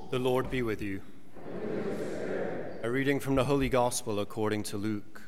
The Lord be with you. A reading from the Holy Gospel according to Luke.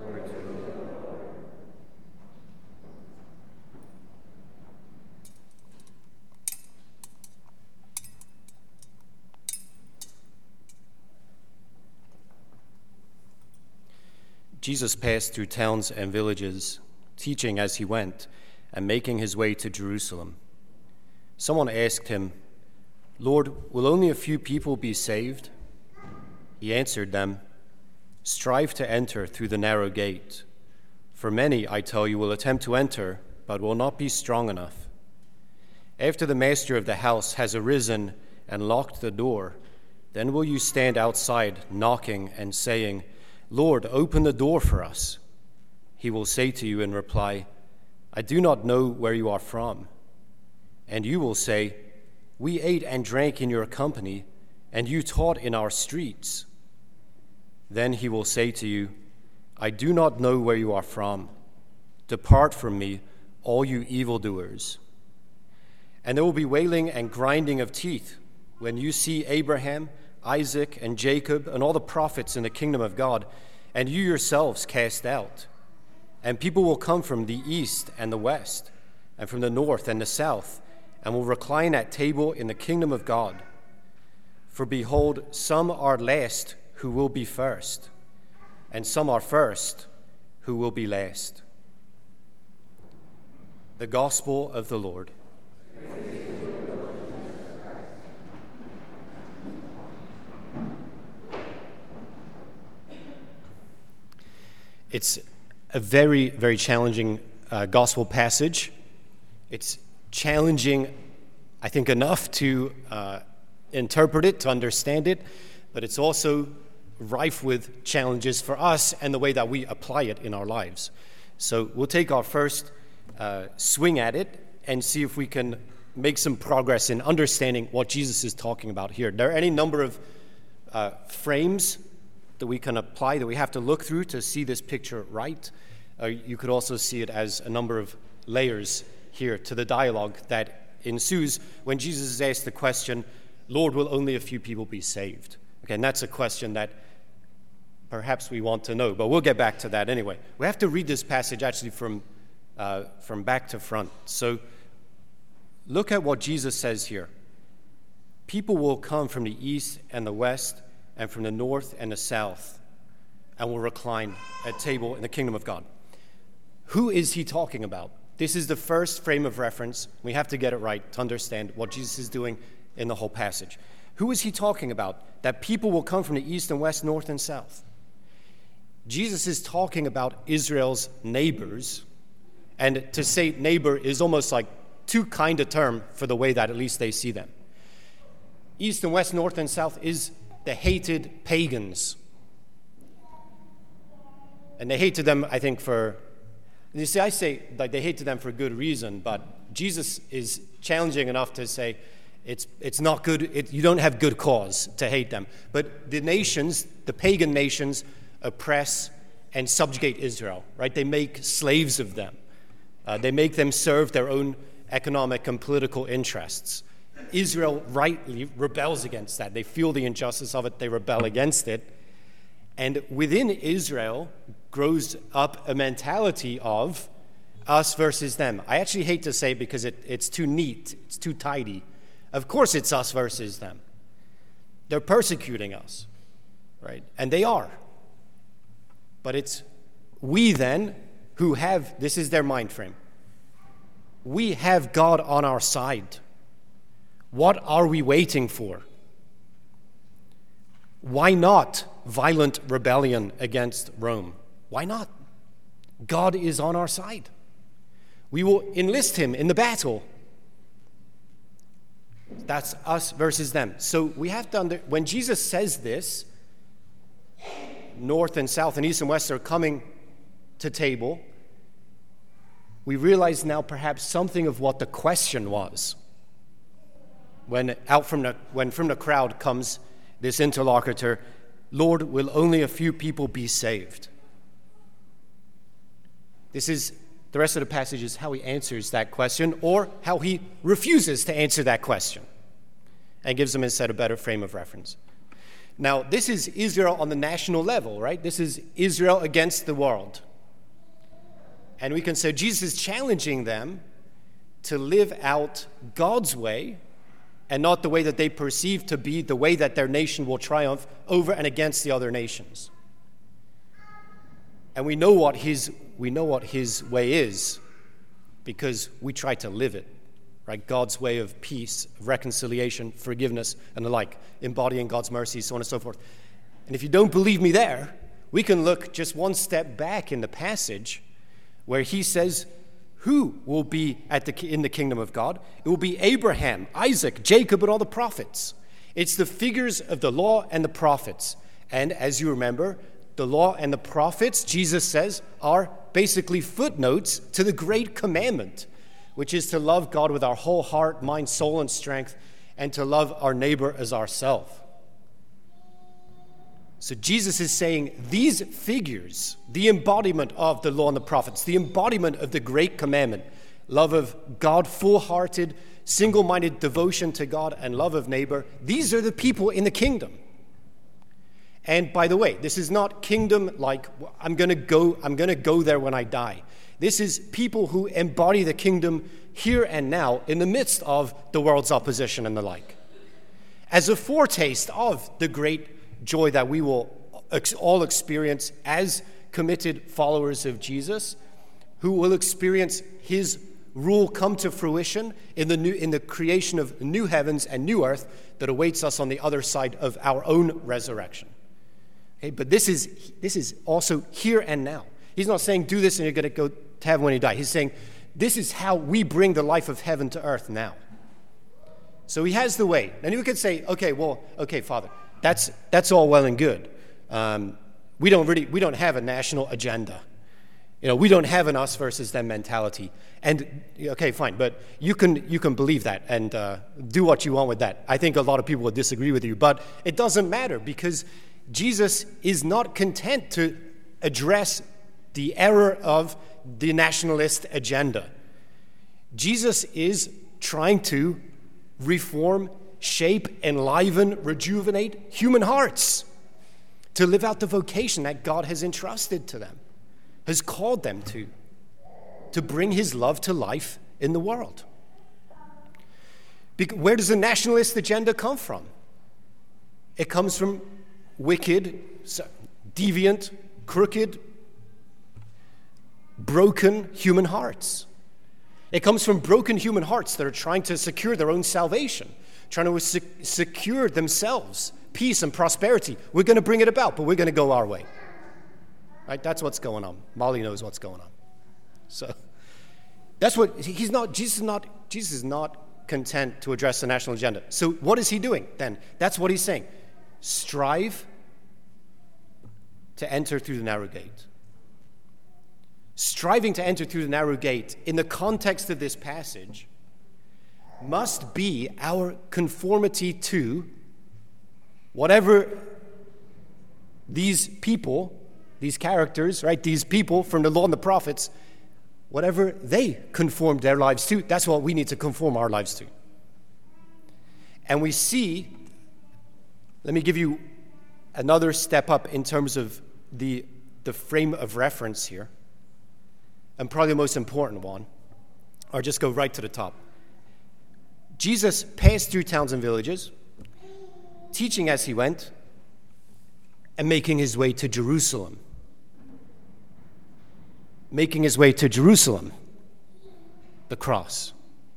Jesus passed through towns and villages, teaching as he went and making his way to Jerusalem. Someone asked him, "Lord, will only a few people be saved?" He answered them, "Strive to enter through the narrow gate. For many, I tell you, will attempt to enter, but will not be strong enough. After the master of the house has arisen and locked the door, then will you stand outside knocking and saying, 'Lord, open the door for us.' He will say to you in reply, 'I do not know where you are from.' And you will say, 'We ate and drank in your company, and you taught in our streets.' Then he will say to you, 'I do not know where you are from. Depart from me, all you evildoers.' And there will be wailing and grinding of teeth when you see Abraham, Isaac, and Jacob, and all the prophets in the kingdom of God, and you yourselves cast out. And people will come from the east and the west, and from the north and the south, and will recline at table in the kingdom of God. For behold, some are last who will be first, and some are first who will be last." The Gospel of the Lord. It's a very, very challenging gospel passage. It's challenging, I think, enough to interpret it, to understand it, but it's also rife with challenges for us and the way that we apply it in our lives. So we'll take our first swing at it and see if we can make some progress in understanding what Jesus is talking about here. There are any number of frames that we can apply, that we have to look through to see this picture right. You could also see it as a number of layers here to the dialogue that ensues when Jesus is asked the question, "Lord, will only a few people be saved?" Okay, and that's a question that perhaps we want to know, but we'll get back to that anyway. We have to read this passage actually from back to front. So look at what Jesus says here. People will come from the east and the west and from the north and the south and will recline at table in the kingdom of God. Who is he talking about? This is the first frame of reference. We have to get it right to understand what Jesus is doing in the whole passage. Who is he talking about? That people will come from the east and west, north and south. Jesus is talking about Israel's neighbors, and to say neighbor is almost like too kind a term for the way that at least they see them. East and west, north and south is the hated pagans. And they hated them, I think, you see, I say like they hated them for good reason, but Jesus is challenging enough to say it's not good, you don't have good cause to hate them. But the nations, the pagan nations, oppress and subjugate Israel, right? They make slaves of them. They make them serve their own economic and political interests. Israel rightly rebels against that. They feel the injustice of it, they rebel against it. And within Israel grows up a mentality of us versus them. I actually hate to say it because it's too neat, it's too tidy. Of course it's us versus them. They're persecuting us, right? And they are. But it's we then who have, this is their mind frame, we have God on our side. What are we waiting for? Why not violent rebellion against Rome? Why not? God is on our side. We will enlist him in the battle. That's us versus them. So we have to when Jesus says this, north and south and east and west are coming to table, we realize now perhaps something of what the question was. When from the crowd comes this interlocutor, "Lord, will only a few people be saved?" This is the rest of the passage is how he answers that question or how he refuses to answer that question. and gives them instead a better frame of reference. Now, this is Israel on the national level, right? This is Israel against the world. And we can say Jesus is challenging them to live out God's way and not the way that they perceive to be the way that their nation will triumph over and against the other nations. And we know what his way is because we try to live it, right? God's way of peace, reconciliation, forgiveness, and the like, embodying God's mercy, so on and so forth. And if you don't believe me there, we can look just one step back in the passage where he says, who will be in the kingdom of God? It will be Abraham, Isaac, Jacob, and all the prophets. It's the figures of the law and the prophets. And as you remember, the law and the prophets, Jesus says, are basically footnotes to the great commandment, which is to love God with our whole heart, mind, soul, and strength, and to love our neighbor as ourselves. So Jesus is saying these figures, the embodiment of the law and the prophets, the embodiment of the great commandment, love of God, full-hearted, single-minded devotion to God, and love of neighbor, these are the people in the kingdom. And by the way, this is not kingdom like I'm going to go there when I die. This is people who embody the kingdom here and now in the midst of the world's opposition and the like. As a foretaste of the great joy that we will all experience as committed followers of Jesus, who will experience his rule come to fruition in the creation of new heavens and new earth that awaits us on the other side of our own resurrection. Okay, but this is also here and now. He's not saying do this and you're going to go to heaven when you die. He's saying this is how we bring the life of heaven to earth now. So he has the way. And you could say, okay, Father, that's all well and good. We don't have a national agenda. We don't have an us versus them mentality. And okay, fine, but you can believe that and do what you want with that. I think a lot of people would disagree with you, but it doesn't matter because Jesus is not content to address the error of the nationalist agenda. Jesus is trying to reform, shape, enliven, rejuvenate human hearts to live out the vocation that God has entrusted to them, has called them to bring his love to life in the world. Where does the nationalist agenda come from? It comes from wicked, deviant, crooked, broken human hearts. It comes from broken human hearts that are trying to secure their own salvation, trying to secure themselves peace and prosperity. We're going to bring it about, but we're going to go our way. Right? That's what's going on. Molly knows what's going on. So that's what Jesus is not content to address the national agenda. So what is he doing then? That's what he's saying. Strive to enter through the narrow gate. Striving to enter through the narrow gate in the context of this passage must be our conformity to whatever these people, these characters, right, these people from the law and the prophets, whatever they conformed their lives to, that's what we need to conform our lives to. And we see, let me give you another step up in terms of the frame of reference here, and probably the most important one, or just go right to the top. Jesus passed through towns and villages, teaching as he went, and making his way to Jerusalem. Making his way to Jerusalem, the cross.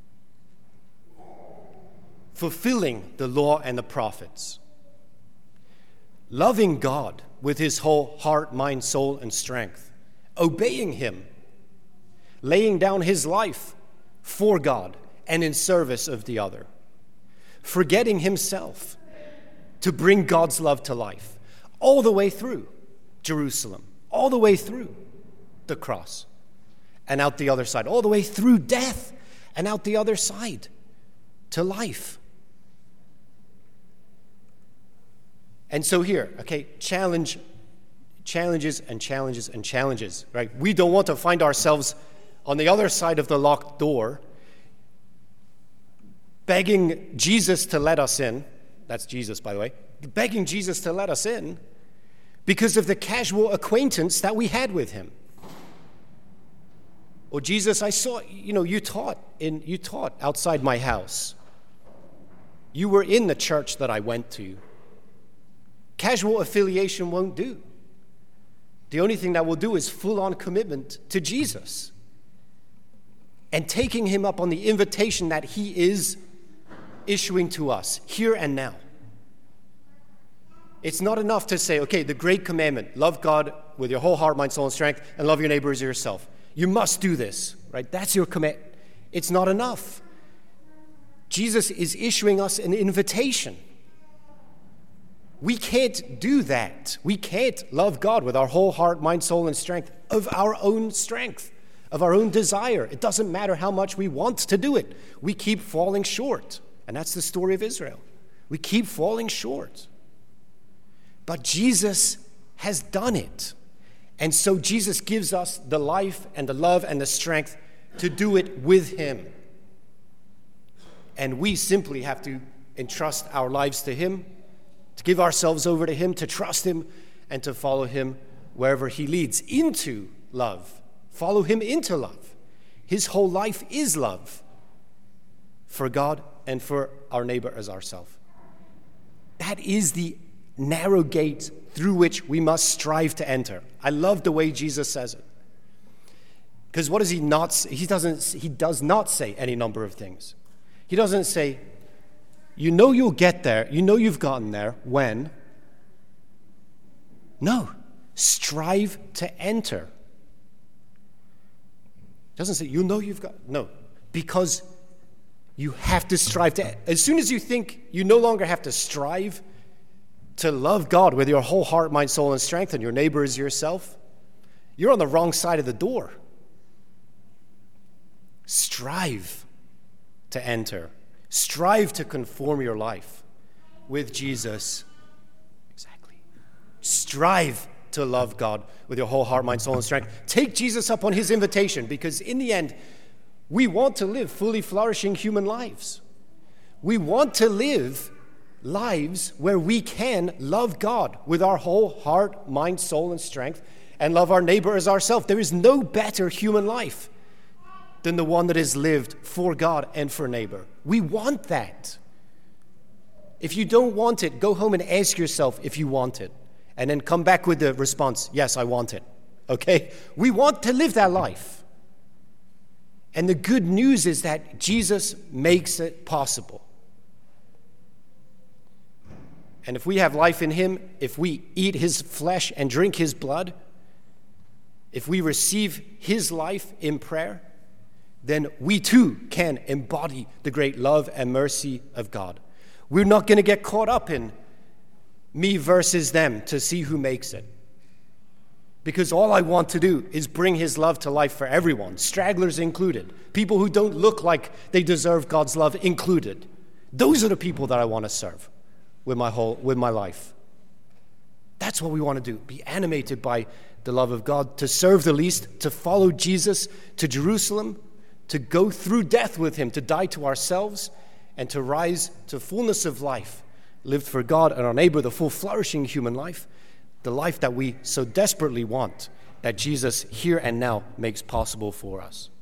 Fulfilling the law and the prophets. Loving God with his whole heart, mind, soul, and strength. Obeying him. Laying down his life for God and in service of the other. Forgetting himself to bring God's love to life. All the way through Jerusalem. All the way through the cross. And out the other side. All the way through death. And out the other side to life. And so here, okay, challenges and challenges and challenges, right? We don't want to find ourselves on the other side of the locked door, begging Jesus to let us in. That's Jesus, by the way. Begging Jesus to let us in because of the casual acquaintance that we had with him. Or Jesus, I saw, you taught outside my house. You were in the church that I went to. Casual affiliation won't do. The only thing that will do is full-on commitment to Jesus and taking him up on the invitation that he is issuing to us here and now. It's not enough to say, okay, the great commandment, love God with your whole heart, mind, soul, and strength, and love your neighbor as yourself. You must do this, right? That's your command. It's not enough. Jesus is issuing us an invitation. We can't do that. We can't love God with our whole heart, mind, soul, and strength of our own strength, of our own desire. It doesn't matter how much we want to do it. We keep falling short. And that's the story of Israel. We keep falling short. But Jesus has done it. And so Jesus gives us the life and the love and the strength to do it with him. And we simply have to entrust our lives to him, to give ourselves over to him, to trust him, and to follow him wherever he leads into love. Follow him into love. His whole life is love for God and for our neighbor as ourselves. That is the narrow gate through which we must strive to enter. I love the way Jesus says it. Because what does he not say? He does not say any number of things. He doesn't say, you'll get there, you've gotten there, when? No, strive to enter. He doesn't say, you've got, no, because you have to strive to, as soon as you think you no longer have to strive to love God with your whole heart, mind, soul, and strength, and your neighbor as yourself, you're on the wrong side of the door. Strive to enter. Strive to conform your life with Jesus. Exactly. Strive to love God with your whole heart, mind, soul, and strength. Take Jesus up on his invitation, because in the end, we want to live fully flourishing human lives. We want to live lives where we can love God with our whole heart, mind, soul, and strength, and love our neighbor as ourselves. There is no better human life than the one that is lived for God and for neighbor. We want that. If you don't want it, go home and ask yourself if you want it, and then come back with the response, yes, I want it. Okay? We want to live that life. And the good news is that Jesus makes it possible. And if we have life in him, if we eat his flesh and drink his blood, if we receive his life in prayer, then we too can embody the great love and mercy of God. We're not going to get caught up in me versus them to see who makes it. Because all I want to do is bring his love to life for everyone, stragglers included, people who don't look like they deserve God's love included. Those are the people that I want to serve with my life. That's what we want to do, be animated by the love of God, to serve the least, to follow Jesus to Jerusalem, to go through death with him, to die to ourselves, and to rise to fullness of life, lived for God and our neighbor, the full flourishing human life, the life that we so desperately want, that Jesus here and now makes possible for us.